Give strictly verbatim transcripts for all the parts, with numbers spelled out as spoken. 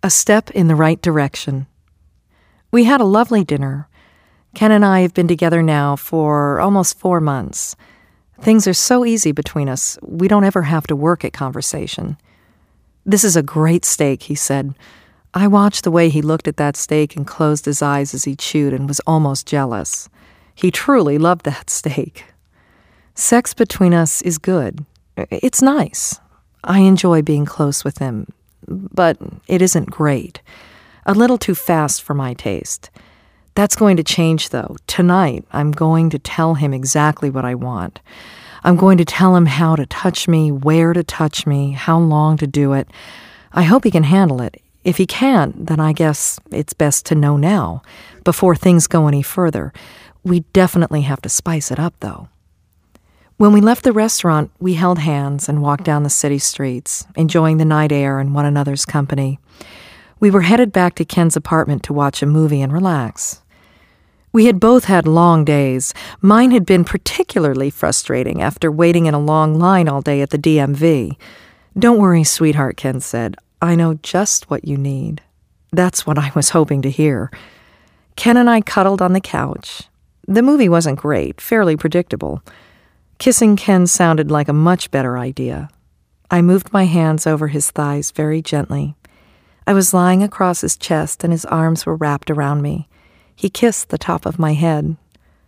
A step in the right direction. We had a lovely dinner. Ken and I have been together now for almost four months. Things are so easy between us, we don't ever have to work at conversation. "This is a great steak," he said. I watched the way he looked at that steak and closed his eyes as he chewed and was almost jealous. He truly loved that steak. Sex between us is good. It's nice. I enjoy being close with him, but it isn't great. A little too fast for my taste. That's going to change, though. Tonight, I'm going to tell him exactly what I want. I'm going to tell him how to touch me, where to touch me, how long to do it. I hope he can handle it. If he can't, then I guess it's best to know now, before things go any further. We definitely have to spice it up, though. When we left the restaurant, we held hands and walked down the city streets, enjoying the night air and one another's company. We were headed back to Ken's apartment to watch a movie and relax. We had both had long days. Mine had been particularly frustrating after waiting in a long line all day at the D M V. "Don't worry, sweetheart," Ken said. "I know just what you need." That's what I was hoping to hear. Ken and I cuddled on the couch. The movie wasn't great, fairly predictable. Kissing Ken sounded like a much better idea. I moved my hands over his thighs very gently. I was lying across his chest and his arms were wrapped around me. He kissed the top of my head.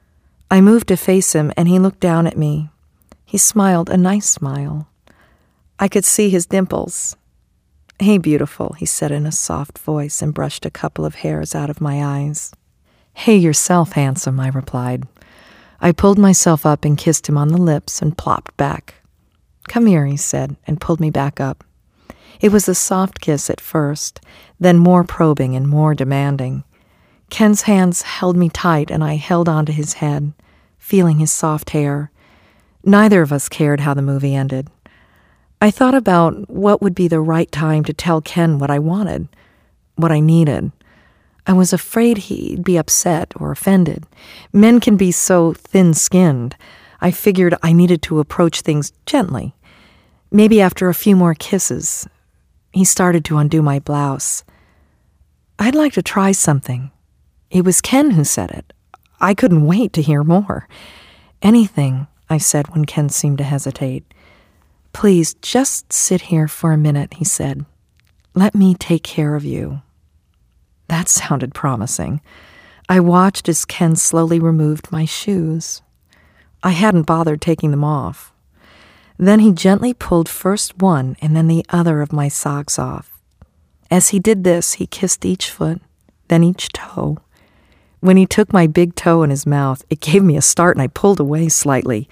I moved to face him and he looked down at me. He smiled a nice smile. I could see his dimples. "Hey, beautiful," he said in a soft voice and brushed a couple of hairs out of my eyes. "Hey yourself, handsome," I replied. I pulled myself up and kissed him on the lips and plopped back. "Come here," he said, and pulled me back up. It was a soft kiss at first, then more probing and more demanding. Ken's hands held me tight and I held onto his head, feeling his soft hair. Neither of us cared how the movie ended. I thought about what would be the right time to tell Ken what I wanted, what I needed. I was afraid he'd be upset or offended. Men can be so thin-skinned. I figured I needed to approach things gently. Maybe after a few more kisses. He started to undo my blouse. "I'd like to try something." It was Ken who said it. I couldn't wait to hear more. "Anything," I said when Ken seemed to hesitate. "Please, just sit here for a minute," he said. "Let me take care of you." That sounded promising. I watched as Ken slowly removed my shoes. I hadn't bothered taking them off. Then he gently pulled first one and then the other of my socks off. As he did this, he kissed each foot, then each toe. When he took my big toe in his mouth, it gave me a start and I pulled away slightly.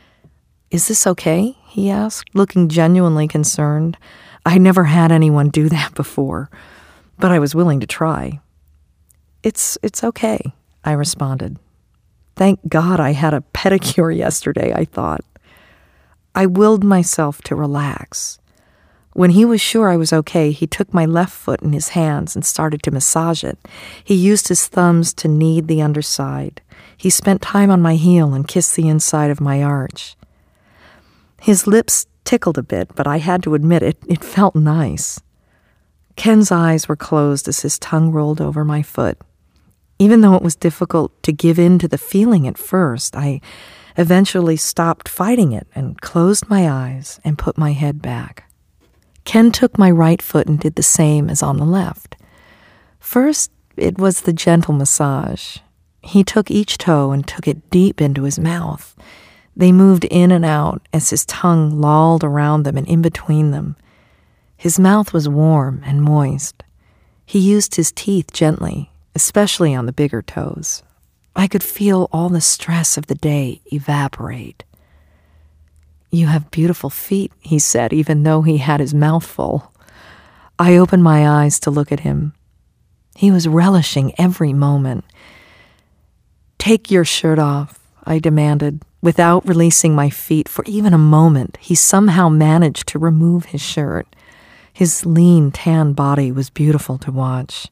"Is this okay?" he asked, looking genuinely concerned. I'd never had anyone do that before, but I was willing to try. It's it's okay, I responded. Thank God I had a pedicure yesterday, I thought. I willed myself to relax. When he was sure I was okay, he took my left foot in his hands and started to massage it. He used his thumbs to knead the underside. He spent time on my heel and kissed the inside of my arch. His lips tickled a bit, but I had to admit it, it felt nice. Ken's eyes were closed as his tongue rolled over my foot. Even though it was difficult to give in to the feeling at first, I eventually stopped fighting it and closed my eyes and put my head back. Ken took my right foot and did the same as on the left. First, it was the gentle massage. He took each toe and took it deep into his mouth. They moved in and out as his tongue lolled around them and in between them. His mouth was warm and moist. He used his teeth gently, especially on the bigger toes. I could feel all the stress of the day evaporate. "You have beautiful feet," he said, even though he had his mouth full. I opened my eyes to look at him. He was relishing every moment. "Take your shirt off," I demanded. Without releasing my feet for even a moment, he somehow managed to remove his shirt. His lean, tan body was beautiful to watch.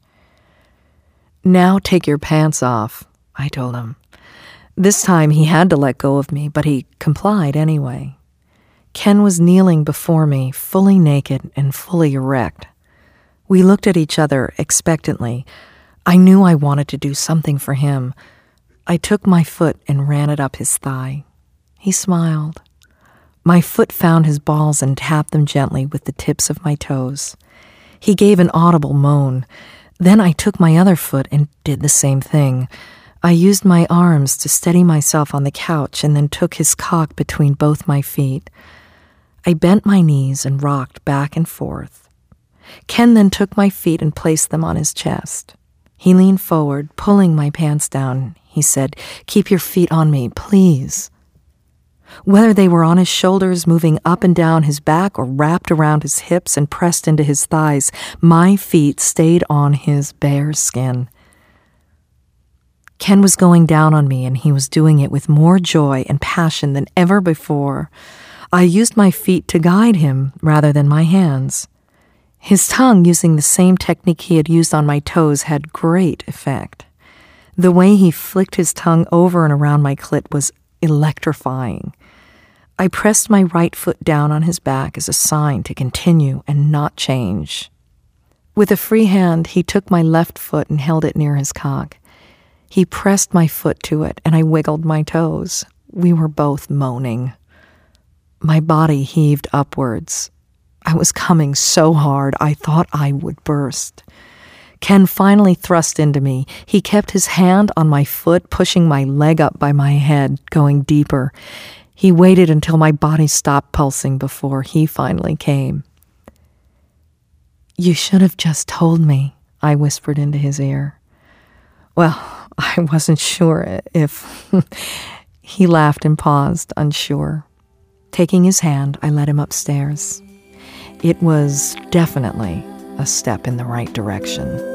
"Now take your pants off," I told him. This time he had to let go of me, but he complied anyway. Ken was kneeling before me, fully naked and fully erect. We looked at each other expectantly. I knew I wanted to do something for him. I took my foot and ran it up his thigh. He smiled. My foot found his balls and tapped them gently with the tips of my toes. He gave an audible moan. Then I took my other foot and did the same thing. I used my arms to steady myself on the couch and then took his cock between both my feet. I bent my knees and rocked back and forth. Ken then took my feet and placed them on his chest. He leaned forward, pulling my pants down. He said, "Keep your feet on me, please." Whether they were on his shoulders, moving up and down his back, or wrapped around his hips and pressed into his thighs, my feet stayed on his bare skin. Ken was going down on me, and he was doing it with more joy and passion than ever before. I used my feet to guide him rather than my hands. His tongue, using the same technique he had used on my toes, had great effect. The way he flicked his tongue over and around my clit was electrifying. I pressed my right foot down on his back as a sign to continue and not change. With a free hand, he took my left foot and held it near his cock. He pressed my foot to it, and I wiggled my toes. We were both moaning. My body heaved upwards. I was coming so hard I thought I would burst. Ken finally thrust into me. He kept his hand on my foot, pushing my leg up by my head, going deeper. He waited until my body stopped pulsing before he finally came. "You should have just told me," I whispered into his ear. Well, I wasn't sure if... He laughed and paused, unsure. Taking his hand, I led him upstairs. It was definitely a step in the right direction.